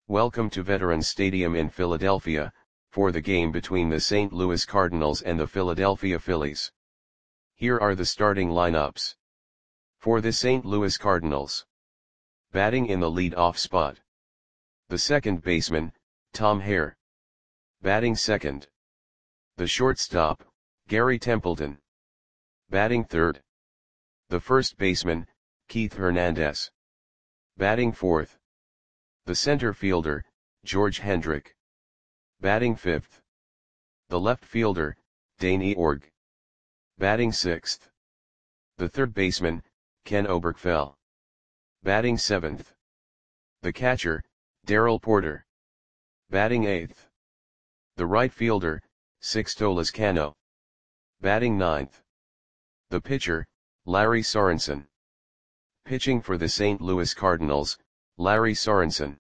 Welcome to Veterans Stadium in Philadelphia, for the game between the St. Louis Cardinals and the Philadelphia Phillies. Here are the starting lineups. For the St. Louis Cardinals. Batting in the lead-off spot. The second baseman, Tom Hare. Batting second. The shortstop, Gary Templeton. Batting third. The first baseman, Keith Hernandez. Batting fourth. The center fielder, George Hendrick. Batting fifth. The left fielder, Dane Eorg. Batting sixth. The third baseman, Ken Oberkfell. Batting seventh. The catcher, Darrell Porter. Batting eighth. The right fielder, Sixto Lezcano. Batting ninth. The pitcher, Larry Sorensen. Pitching for the St. Louis Cardinals, Larry Sorensen.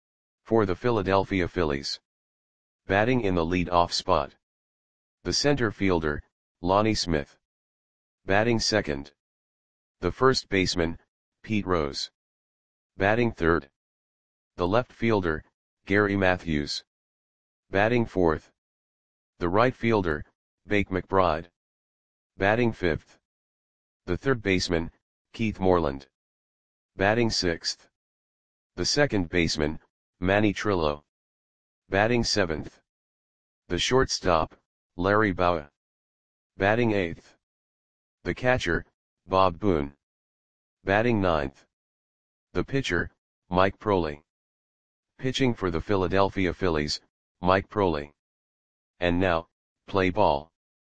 For the Philadelphia Phillies. Batting in the lead-off spot. The center fielder, Lonnie Smith. Batting second. The first baseman, Pete Rose. Batting third. The left fielder, Gary Matthews. Batting fourth. The right fielder, Bake McBride. Batting fifth. The third baseman, Keith Moreland. Batting sixth. The second baseman, Manny Trillo. Batting seventh. The shortstop, Larry Bowa. Batting eighth. The catcher, Bob Boone. Batting ninth. The pitcher, Mike Proley. Pitching for the Philadelphia Phillies, Mike Proley. And now, play ball.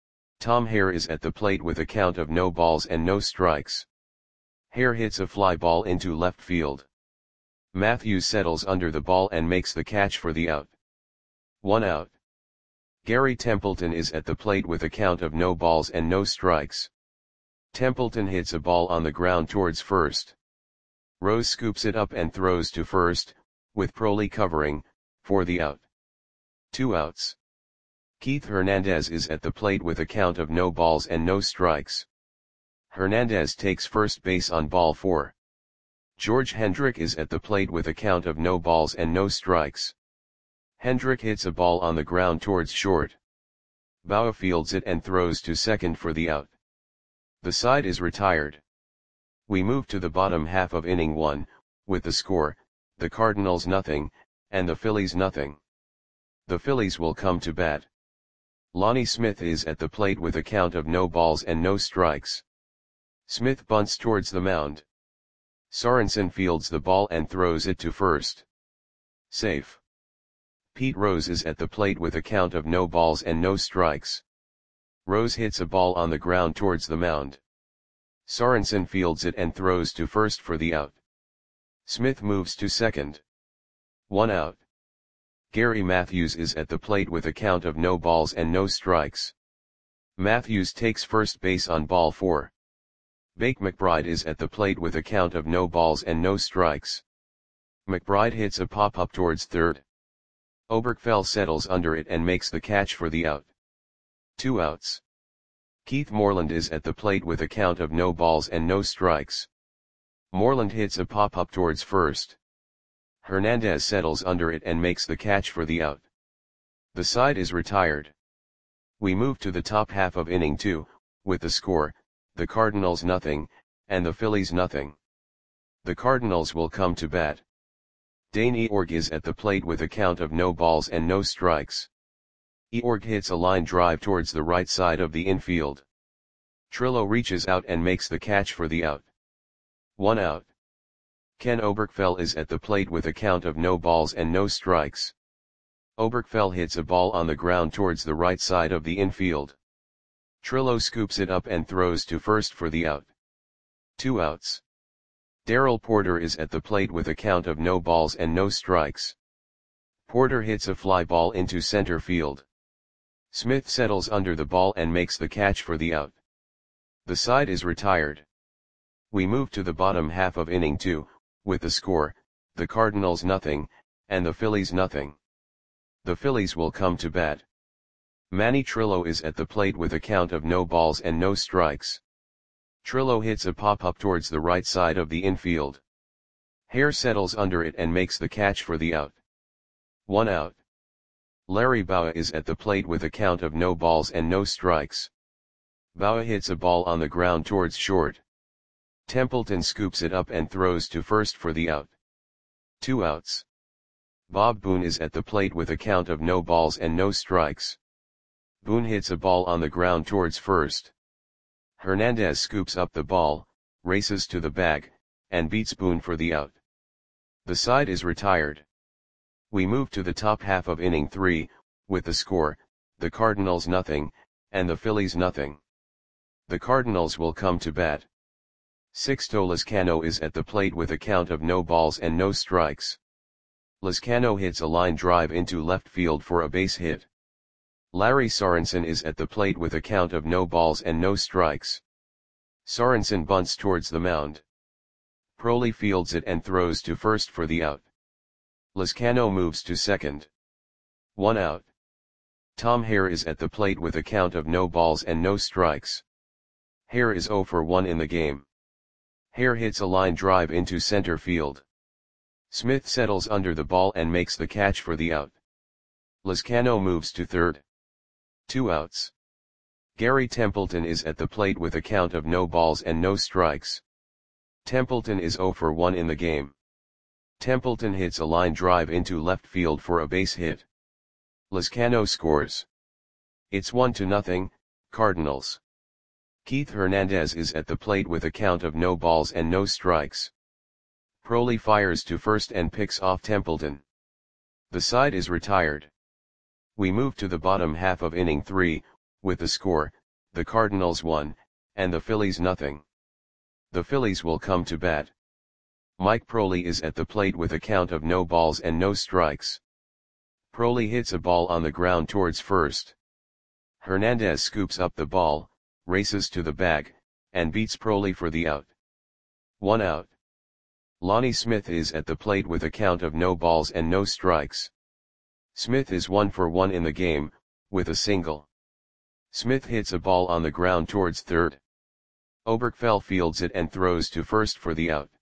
Tom Hare is at the plate with a count of no balls and no strikes. Hare hits a fly ball into left field. Matthews settles under the ball and makes the catch for the out. 1 out. Gary Templeton is at the plate with a count of no balls and no strikes. Templeton hits a ball on the ground towards first. Rose scoops it up and throws to first, with Proley covering, for the out. 2 outs. Keith Hernandez is at the plate with a count of no balls and no strikes. Hernandez takes first base on ball 4. George Hendrick is at the plate with a count of no balls and no strikes. Hendrick hits a ball on the ground towards short. Bowa fields it and throws to second for the out. The side is retired. We move to the bottom half of inning 1, with the score, the Cardinals nothing, and the Phillies nothing. The Phillies will come to bat. Lonnie Smith is at the plate with a count of no balls and no strikes. Smith bunts towards the mound. Sorensen fields the ball and throws it to first. Safe. Pete Rose is at the plate with a count of no balls and no strikes. Rose hits a ball on the ground towards the mound. Sorensen fields it and throws to first for the out. Smith moves to second. 1 out. Gary Matthews is at the plate with a count of no balls and no strikes. Matthews takes first base on ball 4. Bake McBride is at the plate with a count of no balls and no strikes. McBride hits a pop-up towards third. Oberkfell settles under it and makes the catch for the out. 2 outs. Keith Moreland is at the plate with a count of no balls and no strikes. Moreland hits a pop-up towards first. Hernandez settles under it and makes the catch for the out. The side is retired. We move to the top half of inning 2, with the score, the Cardinals nothing, and the Phillies nothing. The Cardinals will come to bat. Dane Eorg is at the plate with a count of no balls and no strikes. Eorg hits a line drive towards the right side of the infield. Trillo reaches out and makes the catch for the out. 1 out. Ken Oberkfell is at the plate with a count of no balls and no strikes. Oberkfell hits a ball on the ground towards the right side of the infield. Trillo scoops it up and throws to first for the out. 2 outs. Darrell Porter is at the plate with a count of no balls and no strikes. Porter hits a fly ball into center field. Smith settles under the ball and makes the catch for the out. The side is retired. We move to the bottom half of inning 2, with the score, the Cardinals nothing, and the Phillies nothing. The Phillies will come to bat. Manny Trillo is at the plate with a count of no balls and no strikes. Trillo hits a pop-up towards the right side of the infield. Hare settles under it and makes the catch for the out. 1 out. Larry Bowa is at the plate with a count of no balls and no strikes. Bowa hits a ball on the ground towards short. Templeton scoops it up and throws to first for the out. 2 outs. Bob Boone is at the plate with a count of no balls and no strikes. Boone hits a ball on the ground towards first. Hernandez scoops up the ball, races to the bag, and beats Boone for the out. The side is retired. We move to the top half of inning 3, with the score, the Cardinals nothing, and the Phillies nothing. The Cardinals will come to bat. Sixto Lezcano is at the plate with a count of no balls and no strikes. Lezcano hits a line drive into left field for a base hit. Larry Sorensen is at the plate with a count of no balls and no strikes. Sorensen bunts towards the mound. Proley fields it and throws to first for the out. Lezcano moves to second. 1 out. Tom Hare is at the plate with a count of no balls and no strikes. Hare is 0 for 1 in the game. Hare hits a line drive into center field. Smith settles under the ball and makes the catch for the out. Lezcano moves to third. 2 outs. Gary Templeton is at the plate with a count of no balls and no strikes. Templeton is 0 for 1 in the game. Templeton hits a line drive into left field for a base hit. Lezcano scores. It's 1-0, Cardinals. Keith Hernandez is at the plate with a count of no balls and no strikes. Proley fires to first and picks off Templeton. The side is retired. We move to the bottom half of inning 3, with the score, the Cardinals 1, and the Phillies nothing. The Phillies will come to bat. Mike Proley is at the plate with a count of no balls and no strikes. Proley hits a ball on the ground towards first. Hernandez scoops up the ball, races to the bag, and beats Proley for the out. 1 out. Lonnie Smith is at the plate with a count of no balls and no strikes. Smith is 1 for 1 in the game, with a single. Smith hits a ball on the ground towards third. Oberkfell fields it and throws to first for the out.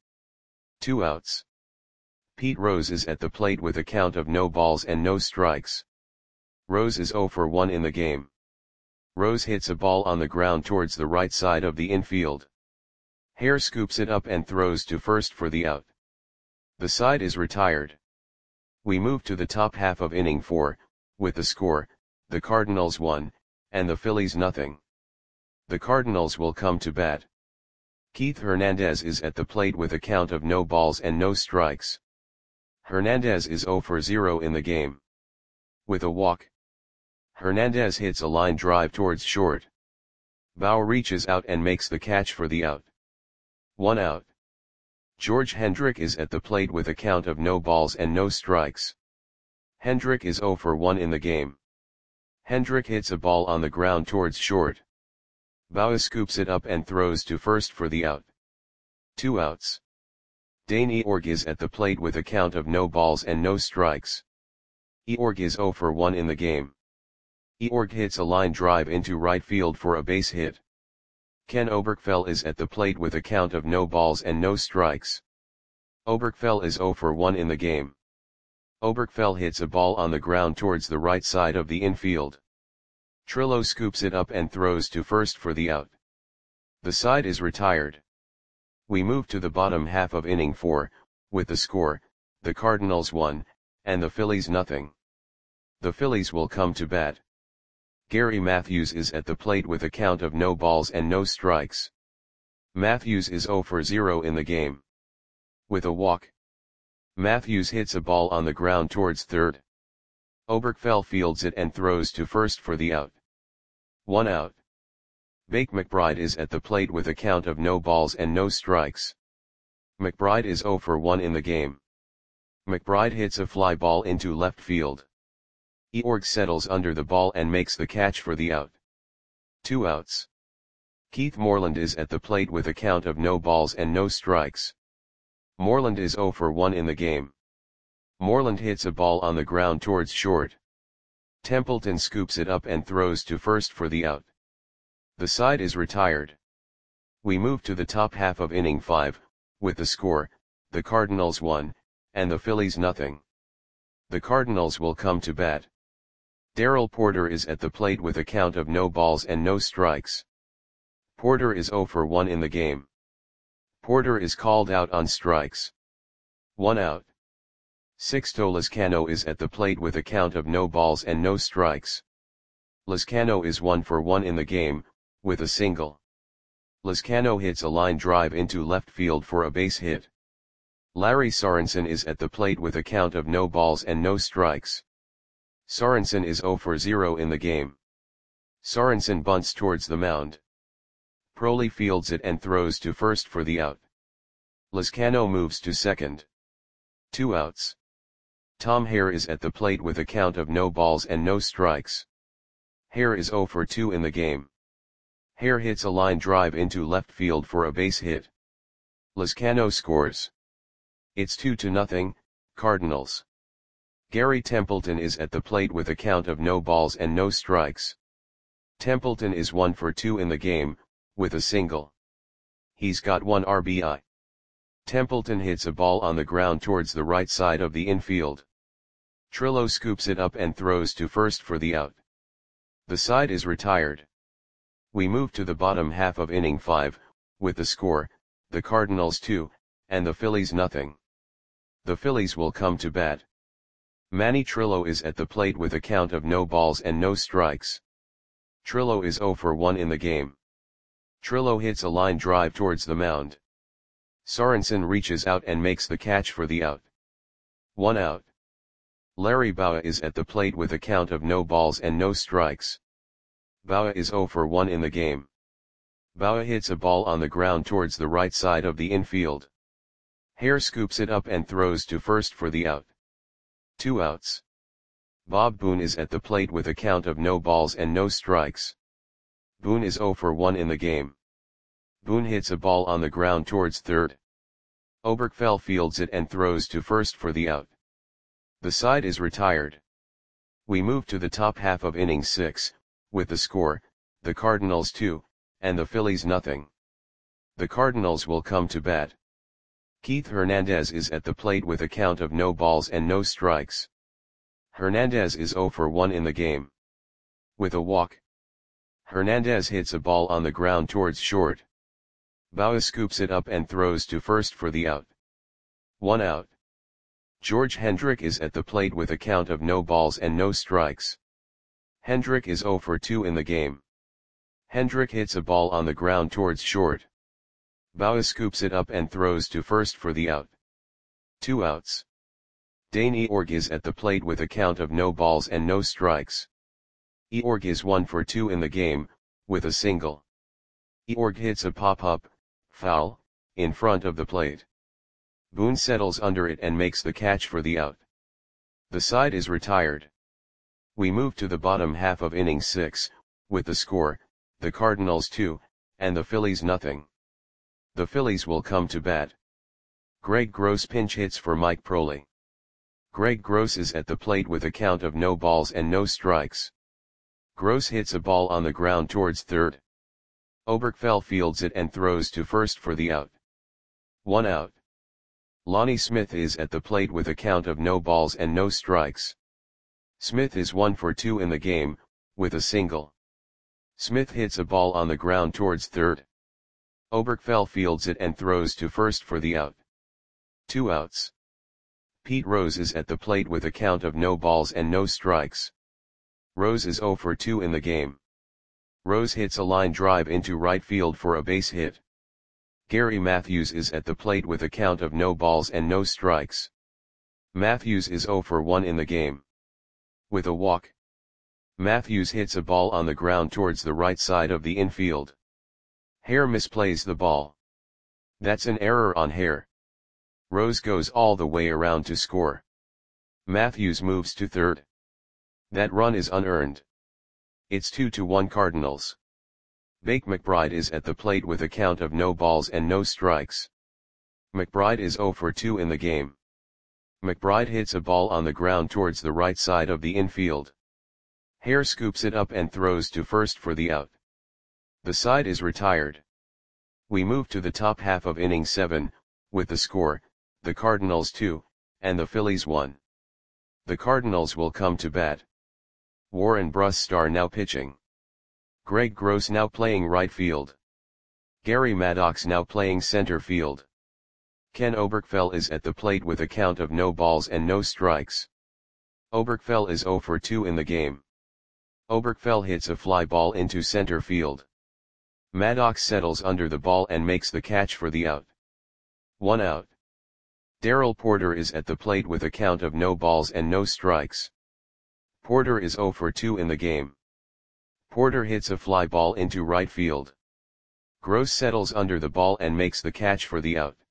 2 outs. Pete Rose is at the plate with a count of no balls and no strikes. Rose is 0 for 1 in the game. Rose hits a ball on the ground towards the right side of the infield. Hare scoops it up and throws to first for the out. The side is retired. We move to the top half of inning 4, with the score, the Cardinals 1, and the Phillies nothing. The Cardinals will come to bat. Keith Hernandez is at the plate with a count of no balls and no strikes. Hernandez is 0 for 0 in the game. With a walk. Hernandez hits a line drive towards short. Bowa reaches out and makes the catch for the out. 1 out. George Hendrick is at the plate with a count of no balls and no strikes. Hendrick is 0 for 1 in the game. Hendrick hits a ball on the ground towards short. Bowa scoops it up and throws to first for the out. 2 outs. Dane Eorg is at the plate with a count of no balls and no strikes. Eorg is 0 for 1 in the game. Eorg hits a line drive into right field for a base hit. Ken Oberkfell is at the plate with a count of no balls and no strikes. Oberkfell is 0 for 1 in the game. Oberkfell hits a ball on the ground towards the right side of the infield. Trillo scoops it up and throws to first for the out. The side is retired. We move to the bottom half of inning 4, with the score, the Cardinals 1, and the Phillies nothing. The Phillies will come to bat. Gary Matthews is at the plate with a count of no balls and no strikes. Matthews is 0 for 0 in the game. With a walk. Matthews hits a ball on the ground towards third. Oberkfell fields it and throws to first for the out. 1 out. Bake McBride is at the plate with a count of no balls and no strikes. McBride is 0 for 1 in the game. McBride hits a fly ball into left field. Eorg settles under the ball and makes the catch for the out. 2 outs. Keith Moreland is at the plate with a count of no balls and no strikes. Moreland is 0 for 1 in the game. Moreland hits a ball on the ground towards short. Templeton scoops it up and throws to first for the out. The side is retired. We move to the top half of inning 5, with the score, the Cardinals 1, and the Phillies nothing. The Cardinals will come to bat. Darrell Porter is at the plate with a count of no balls and no strikes. Porter is 0 for 1 in the game. Porter is called out on strikes. 1 out. Sixto Lezcano is at the plate with a count of no balls and no strikes. Lezcano is 1 for 1 in the game, with a single. Lezcano hits a line drive into left field for a base hit. Larry Sorensen is at the plate with a count of no balls and no strikes. Sorensen is 0 for 0 in the game. Sorensen bunts towards the mound. Proley fields it and throws to first for the out. Lezcano moves to second. 2 outs. Tom Hare is at the plate with a count of no balls and no strikes. Hare is 0 for 2 in the game. Hare hits a line drive into left field for a base hit. Lezcano scores. It's 2-0, Cardinals. Gary Templeton is at the plate with a count of no balls and no strikes. Templeton is 1 for 2 in the game, with a single. He's got 1 RBI. Templeton hits a ball on the ground towards the right side of the infield. Trillo scoops it up and throws to first for the out. The side is retired. We move to the bottom half of inning 5, with the score, the Cardinals 2, and the Phillies nothing. The Phillies will come to bat. Manny Trillo is at the plate with a count of no balls and no strikes. Trillo is 0 for 1 in the game. Trillo hits a line drive towards the mound. Sorensen reaches out and makes the catch for the out. 1 out. Larry Bowa is at the plate with a count of no balls and no strikes. Bowa is 0 for 1 in the game. Bowa hits a ball on the ground towards the right side of the infield. Hare scoops it up and throws to first for the out. 2 outs. Bob Boone is at the plate with a count of no balls and no strikes. Boone is 0 for 1 in the game. Boone hits a ball on the ground towards third. Oberkfell fields it and throws to first for the out. The side is retired. We move to the top half of inning 6, with the score, the Cardinals 2, and the Phillies nothing. The Cardinals will come to bat. Keith Hernandez is at the plate with a count of no balls and no strikes. Hernandez is 0 for 1 in the game. With a walk. Hernandez hits a ball on the ground towards short. Bowa scoops it up and throws to first for the out. 1 out. George Hendrick is at the plate with a count of no balls and no strikes. Hendrick is 0 for 2 in the game. Hendrick hits a ball on the ground towards short. Bowa scoops it up and throws to first for the out. 2 outs. Dane Eorg is at the plate with a count of no balls and no strikes. Eorg is 1 for 2 in the game, with a single. Eorg hits a pop-up, foul, in front of the plate. Boone settles under it and makes the catch for the out. The side is retired. We move to the bottom half of inning 6, with the score, the Cardinals 2, and the Phillies nothing. The Phillies will come to bat. Greg Gross pinch hits for Mike Proley. Greg Gross is at the plate with a count of no balls and no strikes. Gross hits a ball on the ground towards third. Oberkfell fields it and throws to first for the out. 1 out. Lonnie Smith is at the plate with a count of no balls and no strikes. Smith is 1 for 2 in the game, with a single. Smith hits a ball on the ground towards third. Oberkfell fields it and throws to first for the out. 2 outs. Pete Rose is at the plate with a count of no balls and no strikes. Rose is 0 for 2 in the game. Rose hits a line drive into right field for a base hit. Gary Matthews is at the plate with a count of no balls and no strikes. Matthews is 0 for 1 in the game. With a walk. Matthews hits a ball on the ground towards the right side of the infield. Hare misplays the ball. That's an error on Hare. Rose goes all the way around to score. Matthews moves to third. That run is unearned. It's 2-1 Cardinals. Bake McBride is at the plate with a count of no balls and no strikes. McBride is 0 for 2 in the game. McBride hits a ball on the ground towards the right side of the infield. Hare scoops it up and throws to first for the out. The side is retired. We move to the top half of inning 7, with the score, the Cardinals 2, and the Phillies 1. The Cardinals will come to bat. Warren Brusstar now pitching. Greg Gross now playing right field. Gary Maddox now playing center field. Ken Oberkfell is at the plate with a count of no balls and no strikes. Oberkfell is 0 for 2 in the game. Oberkfell hits a fly ball into center field. Maddox settles under the ball and makes the catch for the out. 1 out. Darrell Porter is at the plate with a count of no balls and no strikes. Porter is 0 for 2 in the game. Porter hits a fly ball into right field. Gross settles under the ball and makes the catch for the out.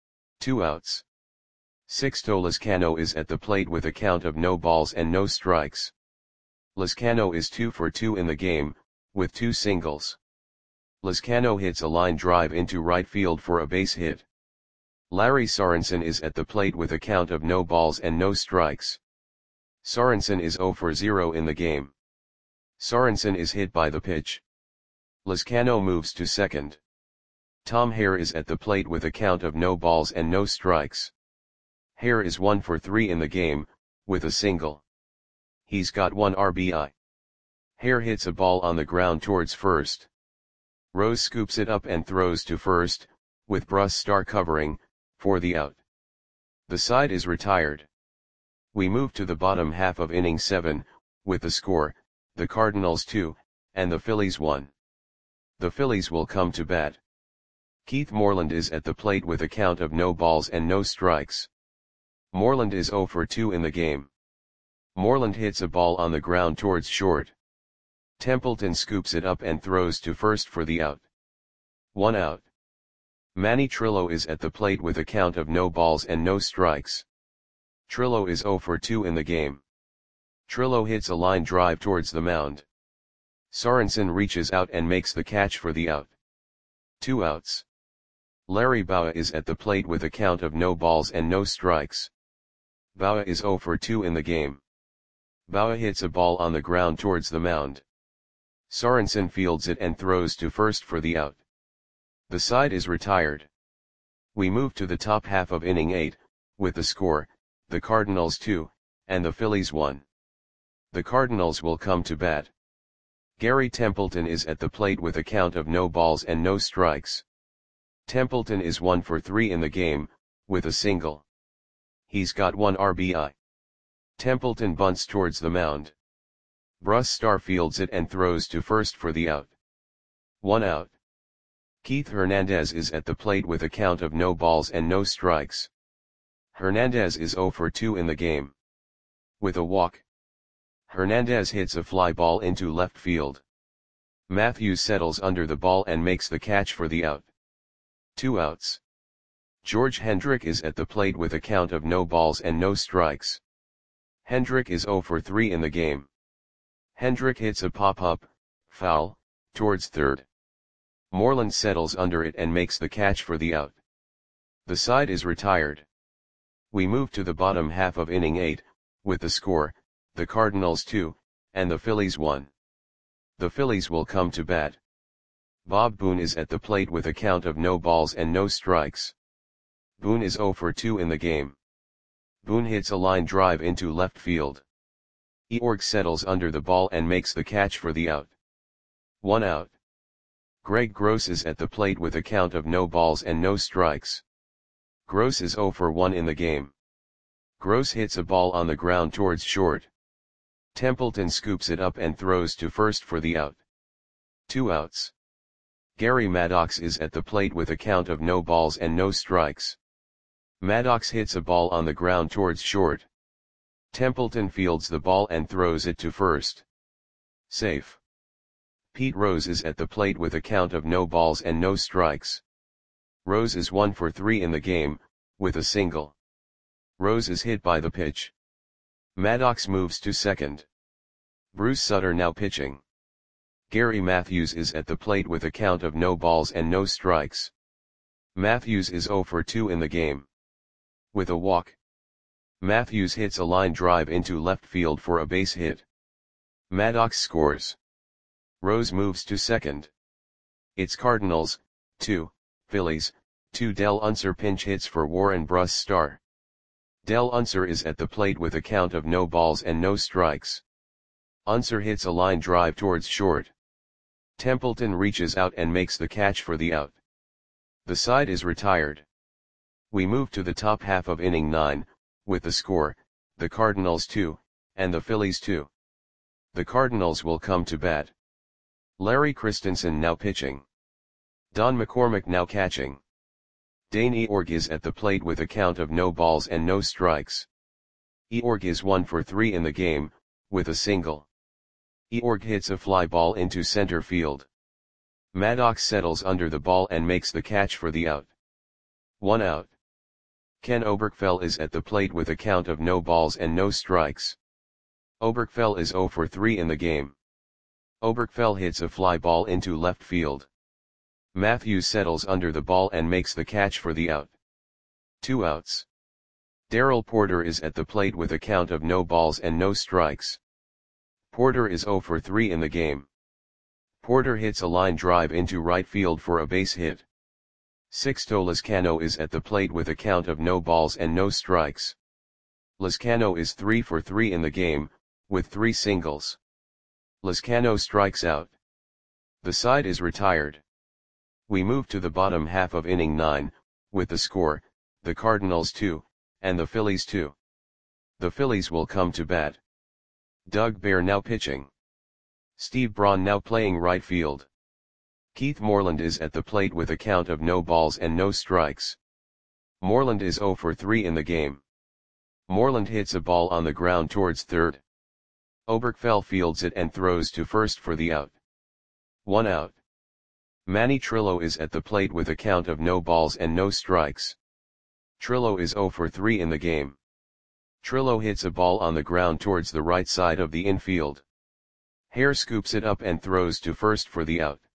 2 outs. Sixto Lezcano is at the plate with a count of no balls and no strikes. Lezcano is 2 for 2 in the game, with 2 singles. Lezcano hits a line drive into right field for a base hit. Larry Sorensen is at the plate with a count of no balls and no strikes. Sorensen is 0 for 0 in the game. Sorensen is hit by the pitch. Lezcano moves to second. Tom Hare is at the plate with a count of no balls and no strikes. Hare is 1 for 3 in the game, with a single. He's got 1 RBI. Hare hits a ball on the ground towards first. Rose scoops it up and throws to first, with Brusstar covering, for the out. The side is retired. We move to the bottom half of inning 7, with the score, the Cardinals 2, and the Phillies 1. The Phillies will come to bat. Keith Moreland is at the plate with a count of no balls and no strikes. Moreland is 0 for 2 in the game. Moreland hits a ball on the ground towards short. Templeton scoops it up and throws to first for the out. 1 out. Manny Trillo is at the plate with a count of no balls and no strikes. Trillo is 0 for 2 in the game. Trillo hits a line drive towards the mound. Sorensen reaches out and makes the catch for the out. 2 outs. Larry Bowa is at the plate with a count of no balls and no strikes. Bowa is 0 for 2 in the game. Bowa hits a ball on the ground towards the mound. Sorensen fields it and throws to first for the out. The side is retired. We move to the top half of inning 8, with the score, the Cardinals 2, and the Phillies 1. The Cardinals will come to bat. Gary Templeton is at the plate with a count of no balls and no strikes. Templeton is 1 for 3 in the game, with a single. He's got 1 RBI. Templeton bunts towards the mound. Brusstar fields it and throws to first for the out. 1 out. Keith Hernandez is at the plate with a count of no balls and no strikes. Hernandez is 0 for 2 in the game. With a walk. Hernandez hits a fly ball into left field. Matthews settles under the ball and makes the catch for the out. 2 outs. George Hendrick is at the plate with a count of no balls and no strikes. Hendrick is 0 for 3 in the game. Hendrick hits a pop-up, foul, towards third. Moreland settles under it and makes the catch for the out. The side is retired. We move to the bottom half of inning 8, with the score, the Cardinals 2, and the Phillies 1. The Phillies will come to bat. Bob Boone is at the plate with a count of no balls and no strikes. Boone is 0 for 2 in the game. Boone hits a line drive into left field. Eorg settles under the ball and makes the catch for the out. 1 out. Greg Gross is at the plate with a count of no balls and no strikes. Gross is 0 for 1 in the game. Gross hits a ball on the ground towards short. Templeton scoops it up and throws to first for the out. 2 outs. Gary Maddox is at the plate with a count of no balls and no strikes. Maddox hits a ball on the ground towards short. Templeton fields the ball and throws it to first. Safe. Pete Rose is at the plate with a count of no balls and no strikes. Rose is 1 for 3 in the game, with a single. Rose is hit by the pitch. Maddox moves to second. Bruce Sutter now pitching. Gary Matthews is at the plate with a count of no balls and no strikes. Matthews is 0 for 2 in the game. With a walk. Matthews hits a line drive into left field for a base hit. Maddox scores. Rose moves to second. It's Cardinals, 2, Phillies, 2. Del Unser pinch hits for Warren Brusstar. Del Unser is at the plate with a count of no balls and no strikes. Unser hits a line drive towards short. Templeton reaches out and makes the catch for the out. The side is retired. We move to the top half of inning 9, with the score, the Cardinals 2, and the Phillies 2. The Cardinals will come to bat. Larry Christensen now pitching. Don McCormick now catching. Dane Eorg is at the plate with a count of no balls and no strikes. Eorg is 1 for 3 in the game, with a single. Eorg hits a fly ball into center field. Maddox settles under the ball and makes the catch for the out. 1 out. Ken Oberkfell is at the plate with a count of no balls and no strikes. Oberkfell is 0 for 3 in the game. Oberkfell hits a fly ball into left field. Matthews settles under the ball and makes the catch for the out. 2 outs. Darrell Porter is at the plate with a count of no balls and no strikes. Porter is 0 for 3 in the game. Porter hits a line drive into right field for a base hit. Sixto Lezcano is at the plate with a count of no balls and no strikes. Lezcano is 3 for 3 in the game, with 3 singles. Lezcano strikes out. The side is retired. We move to the bottom half of inning 9, with the score, the Cardinals 2, and the Phillies 2. The Phillies will come to bat. Doug Bear now pitching. Steve Braun now playing right field. Keith Moreland is at the plate with a count of no balls and no strikes. Moreland is 0 for 3 in the game. Moreland hits a ball on the ground towards third. Oberkfell fields it and throws to first for the out. 1 out. Manny Trillo is at the plate with a count of no balls and no strikes. Trillo is 0 for 3 in the game. Trillo hits a ball on the ground towards the right side of the infield. Hare scoops it up and throws to first for the out.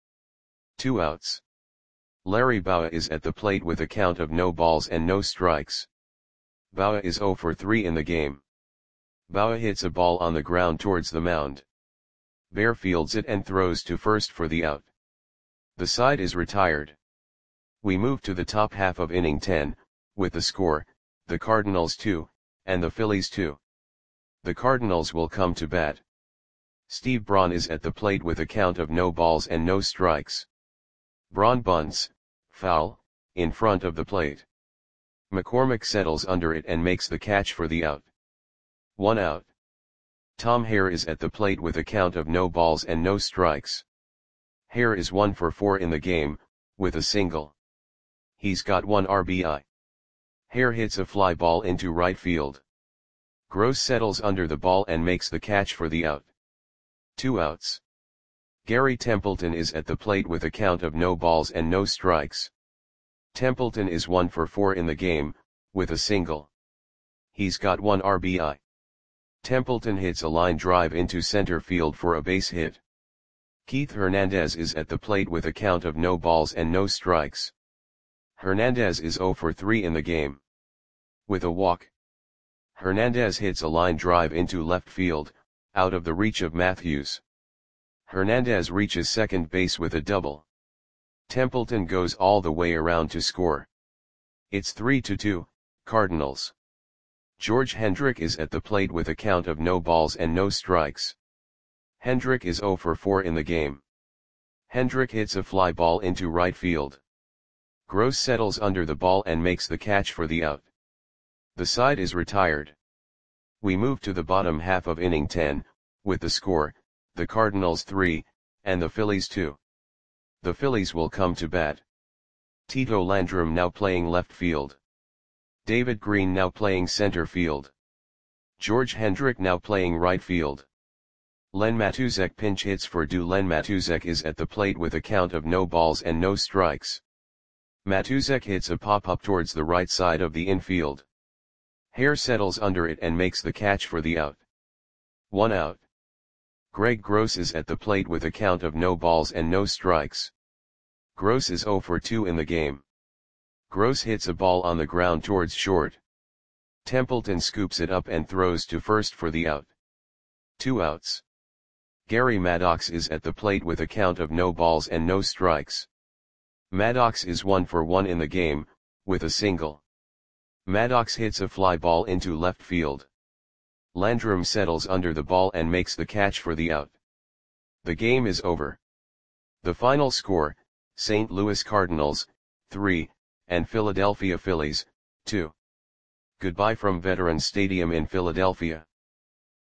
2 outs. Larry Bowa is at the plate with a count of no balls and no strikes. Bowa is 0 for 3 in the game. Bowa hits a ball on the ground towards the mound. Bear fields it and throws to first for the out. The side is retired. We move to the top half of inning 10, with the score, the Cardinals 2, and the Phillies 2. The Cardinals will come to bat. Steve Braun is at the plate with a count of no balls and no strikes. Braun bunts, foul, in front of the plate. McCormick settles under it and makes the catch for the out. 1 out. Tom Hare is at the plate with a count of no balls and no strikes. Hare is 1 for 4 in the game, with a single. He's got 1 RBI. Hare hits a fly ball into right field. Gross settles under the ball and makes the catch for the out. 2 outs. Gary Templeton is at the plate with a count of no balls and no strikes. Templeton is 1 for 4 in the game, with a single. He's got 1 RBI. Templeton hits a line drive into center field for a base hit. Keith Hernandez is at the plate with a count of no balls and no strikes. Hernandez is 0 for 3 in the game. With a walk. Hernandez hits a line drive into left field, out of the reach of Matthews. Hernandez reaches second base with a double. Templeton goes all the way around to score. It's 3-2, Cardinals. George Hendrick is at the plate with a count of no balls and no strikes. Hendrick is 0 for 4 in the game. Hendrick hits a fly ball into right field. Gross settles under the ball and makes the catch for the out. The side is retired. We move to the bottom half of inning 10, with the score, the Cardinals 3, and the Phillies 2. The Phillies will come to bat. Tito Landrum now playing left field. David Green now playing center field. George Hendrick now playing right field. Len Matuzek pinch hits for due. Len Matuzek is at the plate with a count of no balls and no strikes. Matuzek hits a pop-up towards the right side of the infield. Hare settles under it and makes the catch for the out. 1 out. Greg Gross is at the plate with a count of no balls and no strikes. Gross is 0 for 2 in the game. Gross hits a ball on the ground towards short. Templeton scoops it up and throws to first for the out. 2 outs. Gary Maddox is at the plate with a count of no balls and no strikes. Maddox is 1 for 1 in the game, with a single. Maddox hits a fly ball into left field. Landrum settles under the ball and makes the catch for the out. The game is over. The final score, St. Louis Cardinals, 3, and Philadelphia Phillies, 2. Goodbye from Veterans Stadium in Philadelphia.